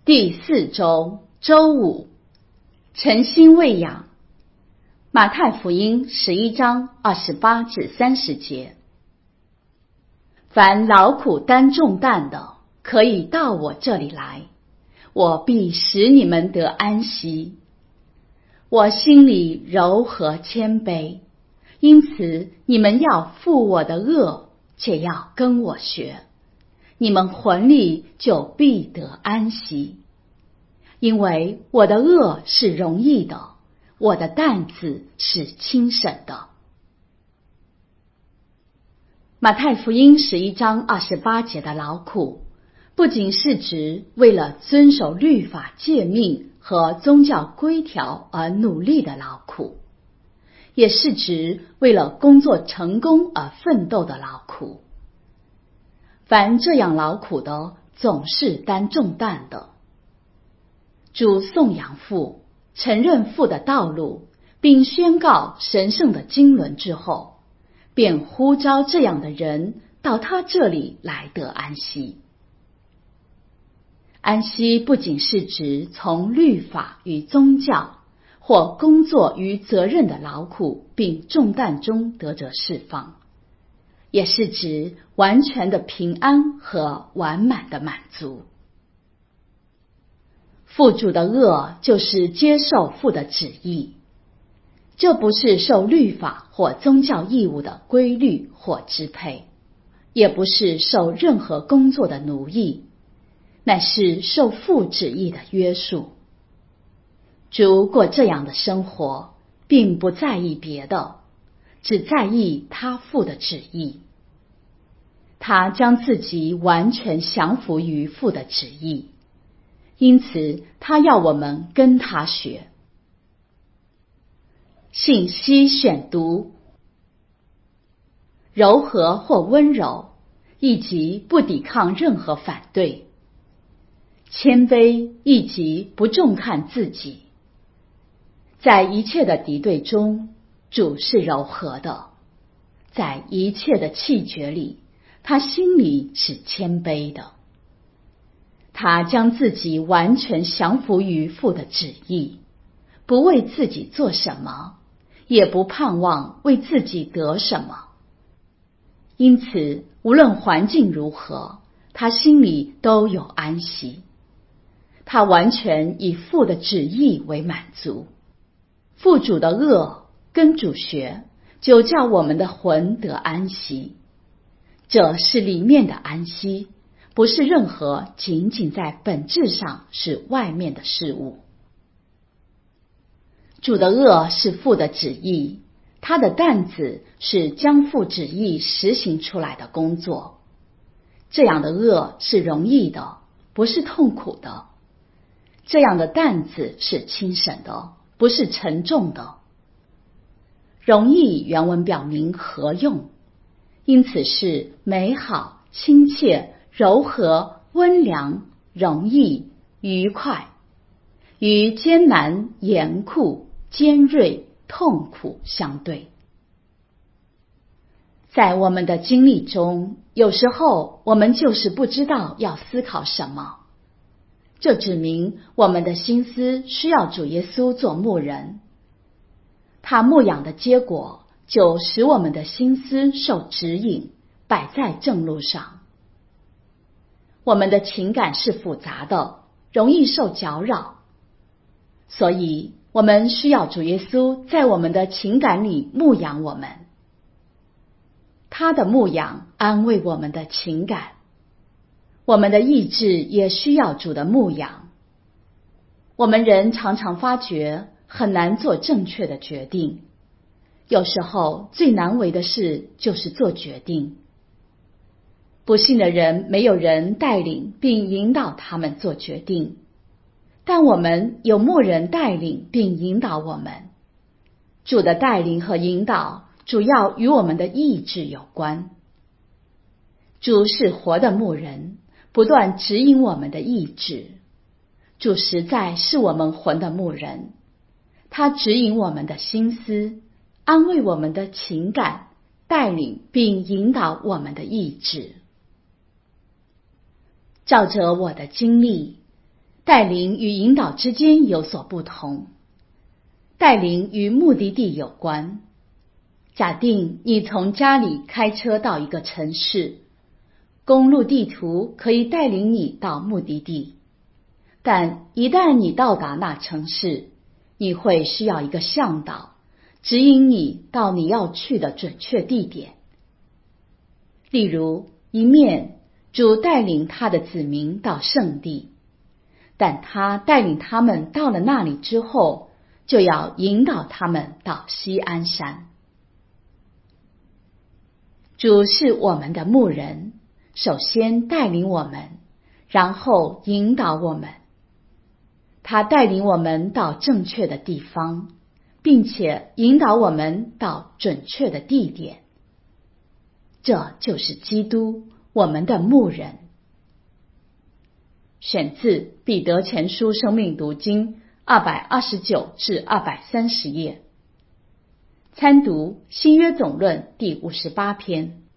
第4周周5，诚心喂养。马太福音11章28至30节。凡劳苦担重担的，可以到我这里来，我必使你们得安息。我心里柔和谦卑，因此你们要负我的恶，且要跟我学，你们魂里就必得安息。因为我的恶是容易的，我的担子是轻省的。马太福音11章28节的劳苦，不仅是指为了遵守律法诫命和宗教规条而努力的劳苦，也是指为了工作成功而奋斗的劳苦。凡这样劳苦的，总是担重担的。主颂扬父，承认父的道路，并宣告神圣的经纶之后，便呼召这样的人到他这里来得安息。安息不仅是指从律法与宗教或工作与责任的劳苦并重担中得着释放，也是指完全的平安和完满的满足。父主的恶就是接受父的旨意，这不是受律法或宗教义务的规律或支配，也不是受任何工作的奴役，乃是受父旨意的约束。主过这样的生活，并不在意别的，只在意他父的旨意。他将自己完全降服于父的旨意，因此他要我们跟他学。信息选读：柔和或温柔，以及不抵抗任何反对；谦卑，以及不重看自己。在一切的敌对中，主是柔和的；在一切的气绝里，他心里是谦卑的。他将自己完全降服于父的旨意，不为自己做什么，也不盼望为自己得什么。因此，无论环境如何，他心里都有安息。他完全以父的旨意为满足。父主的恶跟主学，就叫我们的魂得安息。这是里面的安息，不是任何仅仅在本质上是外面的事物。主的恶是父的旨意，他的担子是将父旨意实行出来的工作。这样的恶是容易的，不是痛苦的。这样的担子是轻省的，不是沉重的。容易原文表明合用，因此是美好、亲切、柔和、温良、容易、愉快，与艰难、严酷、尖锐、痛苦相对。在我们的经历中，有时候我们就是不知道要思考什么，这指明我们的心思需要主耶稣做牧人。他牧养的结果，就使我们的心思受指引，摆在正路上。我们的情感是复杂的，容易受搅扰，所以我们需要主耶稣在我们的情感里牧养我们。他的牧养安慰我们的情感，我们的意志也需要主的牧养。我们人常常发觉很难做正确的决定，有时候最难为的事就是做决定。不幸的人没有人带领并引导他们做决定，但我们有牧人带领并引导我们。主的带领和引导主要与我们的意志有关。主是活的牧人，不断指引我们的意志。主实在是我们魂的牧人，他指引我们的心思，安慰我们的情感，带领并引导我们的意志。照着我的经历， 带领与引导之间有所不同。带领与目的地有关。假定你从家里开车到一个城市，公路地图可以带领你到目的地，但一旦你到达那城市，你会需要一个向导，指引你到你要去的准确地点。例如，一面主带领他的子民到圣地，但他带领他们到了那里之后，就要引导他们到锡安山。主是我们的牧人，首先带领我们，然后引导我们。他带领我们到正确的地方，并且引导我们到准确的地点。这就是基督，我们的牧人。选自彼得前书生命读经229至230页，参读新约总论第58篇。